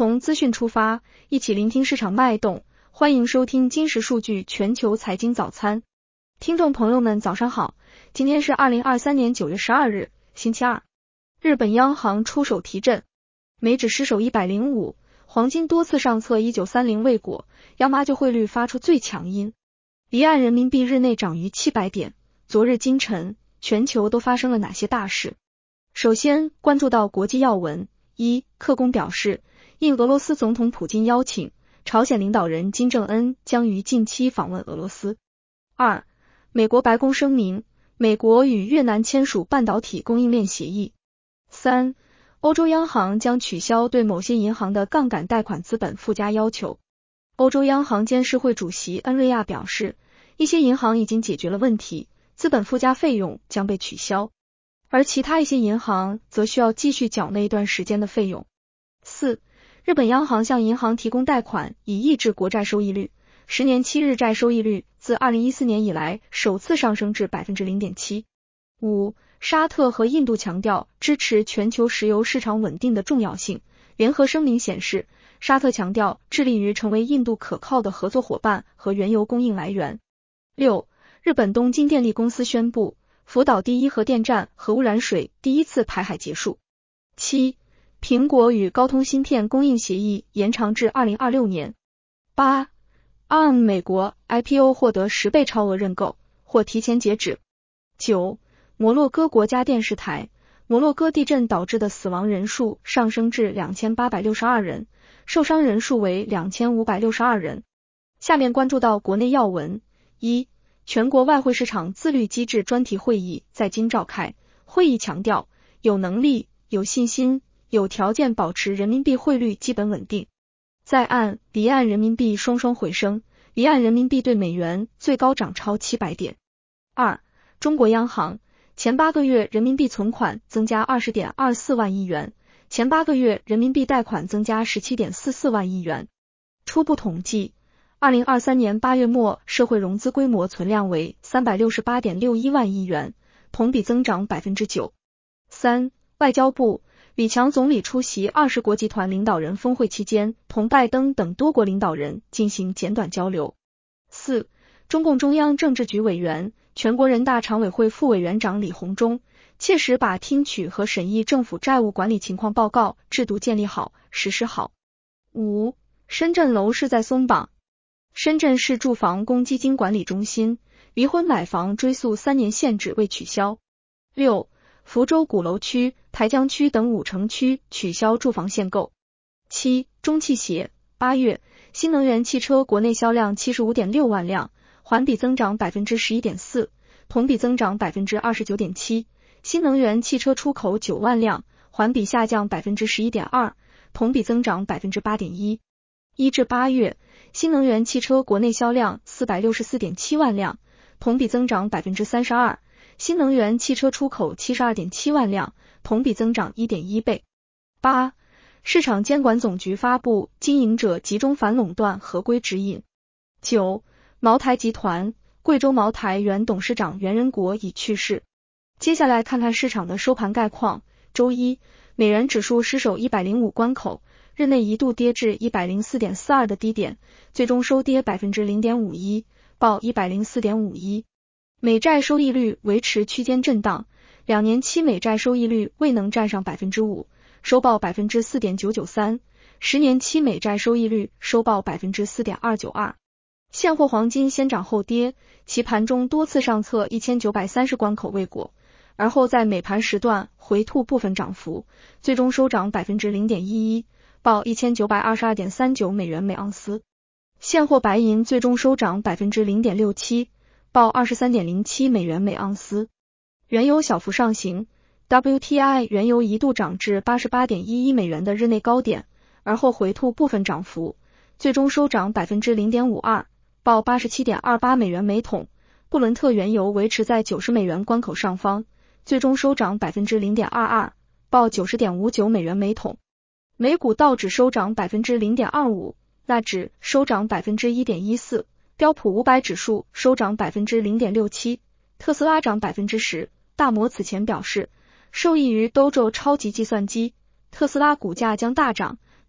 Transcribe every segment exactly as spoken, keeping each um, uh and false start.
从资讯出发，一起聆听市场脉动。欢迎收听金石数据全球财经早餐。听众朋友们早上好，今天是二零二三年九月十二日，星期二。日本央行出手提振，美指失守一百零五，黄金多次上测一九三零未果，央妈就汇率发出最强音。离岸人民币日内涨逾七百点。昨日今晨，全球都发生了哪些大事？首先关注到国际要闻。一、克宫表示，应俄罗斯总统普京邀请，朝鲜领导人金正恩将于近期访问俄罗斯。二、美国白宫声明，美国与越南签署半导体供应链协议。三、欧洲央行将取消对某些银行的杠杆贷款资本附加要求。欧洲央行监事会主席恩瑞亚表示，一些银行已经解决了问题，资本附加费用将被取消，而其他一些银行则需要继续缴纳一段时间的费用。四、日本央行向银行提供贷款以抑制国债收益率，十年期日债收益率自二零一四年以来首次上升至 百分之零点七。五、沙特和印度强调支持全球石油市场稳定的重要性，联合声明显示，沙特强调致力于成为印度可靠的合作伙伴和原油供应来源。六、日本东京电力公司宣布，福岛第一核电站核污染水第一次排海结束。七、苹果与高通芯片供应协议延长至二零二六年。八、A R M 美国 I P O 获得十倍超额认购，或提前截止。九、摩洛哥国家电视台，摩洛哥地震导致的死亡人数上升至两千八百六十二人，受伤人数为两千五百六十二人。下面关注到国内要闻。一、全国外汇市场自律机制专题会议在京召开，会议强调，有能力、有信心、有条件保持人民币汇率基本稳定。在岸、离岸人民币双双回升，离岸人民币对美元最高涨超七百点。二、中国央行前八个月人民币存款增加 二十点二四万亿元，前八个月人民币贷款增加 十七点四四万亿元。初步统计，二零二三年八月末社会融资规模存量为 三百六十八点六一万亿元，同比增长 百分之九。三、外交部李强总理出席二十国集团领导人峰会期间，同拜登等多国领导人进行简短交流。四、中共中央政治局委员、全国人大常委会副委员长李鸿忠切实把听取和审议政府债务管理情况报告制度建立好、实施好。五、深圳楼市在松绑，深圳市住房公积金管理中心离婚买房追诉三年限制未取消。六、福州鼓楼区、台江区等五城区取消住房限购。七、中汽协八月新能源汽车国内销量 七十五点六万辆，环比增长 百分之十一点四， 同比增长 百分之二十九点七。新能源汽车出口九万辆，环比下降 百分之十一点二， 同比增长 百分之八点一。一至八月新能源汽车国内销量 四百六十四点七万辆，同比增长 百分之三十二。新能源汽车出口 七十二点七万辆，同比增长 一点一倍。八、市场监管总局发布经营者集中反垄断合规指引。九、茅台集团贵州茅台原董事长袁仁国已去世。接下来看看市场的收盘概况。周一，美元指数失守一百零五关口，日内一度跌至 一百零四点四二 的低点，最终收跌 百分之零点五一， 报 一百零四点五一。美债收益率维持区间震荡，两年期美债收益率未能站上 百分之五， 收报 百分之四点九九三， 十年期美债收益率收报 百分之四点二九二。现货黄金先涨后跌，其盘中多次上测一千九百三十关口未果，而后在美盘时段回吐部分涨幅，最终收涨 百分之零点一一， 报 一千九百二十二点三九美元每盎司。现货白银最终收涨 百分之零点六七，报 二十三点零七美元每盎司。原油小幅上行， W T I 原油一度涨至 八十八点一一美元的日内高点，而后回吐部分涨幅，最终收涨 百分之零点五二， 报 八十七点二八美元每桶。布伦特原油维持在九十美元关口上方，最终收涨 百分之零点二二， 报 九十点五九美元每桶。美股道指收涨 百分之零点二五， 纳指收涨 百分之一点一四，标普五百指数收涨 百分之零点六七， 特斯拉涨 百分之十。 大摩此前表示，受益于 Dojo 超级计算机，特斯拉股价将大涨，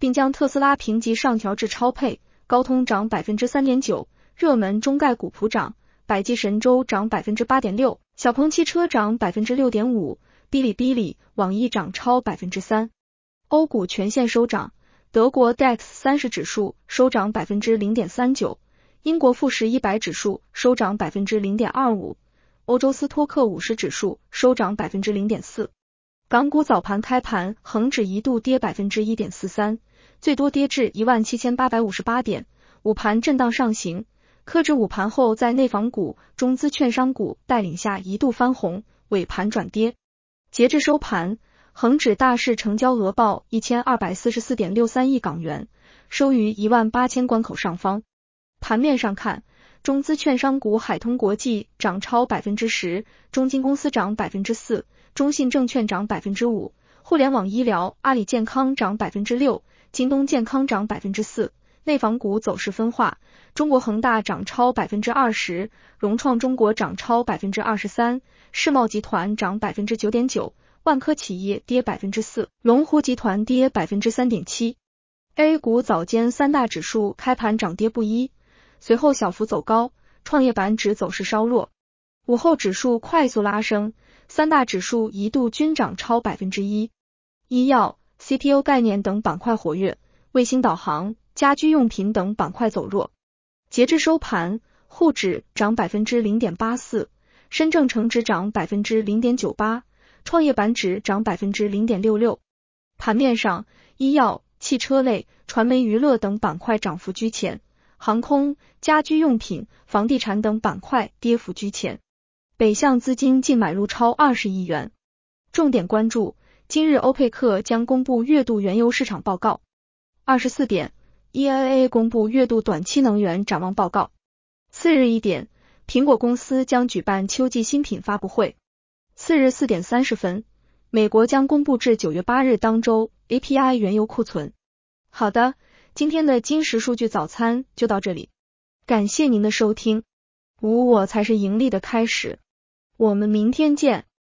并将特斯拉评级上调至超配，高通涨 百分之三点九， 热门中概股普涨，百济神州涨 百分之八点六， 小鹏汽车涨 百分之六点五， 哔哩哔哩、网易涨超 百分之三。 欧股全线收涨，德国 D A X 三十 指数收涨 百分之零点三九， 英国富时一百指数收涨 百分之零点二五， 欧洲斯托克五十指数收涨 百分之零点四。 港股早盘开盘，恒指一度跌 百分之一点四三， 最多跌至 一万七千八百五十八点，午盘震荡上行，科指午盘后在内房股、中资券商股带领下一度翻红，尾盘转跌。截至收盘，恒指大市成交额报 一千二百四十四点六三亿港元，收于一万八千关口上方。盘面上看，中资券商股海通国际涨超 百分之十， 中金公司涨 百分之四， 中信证券涨 百分之五， 互联网医疗阿里健康涨 百分之六， 京东健康涨 百分之四。 内房股走势分化，中国恒大涨超 百分之二十， 融创中国涨超 百分之二十三， 世茂集团涨 百分之九点九， 万科企业跌 百分之四， 龙湖集团跌 百分之三点七。 A 股早间三大指数开盘涨跌不一，随后小幅走高，创业板指走势稍弱。午后指数快速拉升，三大指数一度均涨超 百分之一。 医药、C P U 概念等板块活跃，卫星导航、家居用品等板块走弱。截至收盘，沪指涨 百分之零点八四， 深证成指涨 百分之零点九八， 创业板指涨 百分之零点六六。 盘面上，医药、汽车类、传媒娱乐等板块涨幅居前，航空、家居用品、房地产等板块跌幅居前。北向资金净买入超二十亿元。重点关注，今日欧佩克将公布月度原油市场报告。二十四点，E I A 公布月度短期能源展望报告。次日一点，苹果公司将举办秋季新品发布会。次日四点三十分，美国将公布至九月八日当周 A P I 原油库存。好的，今天的金石数据早餐就到这里，感谢您的收听。无我才是盈利的开始，我们明天见。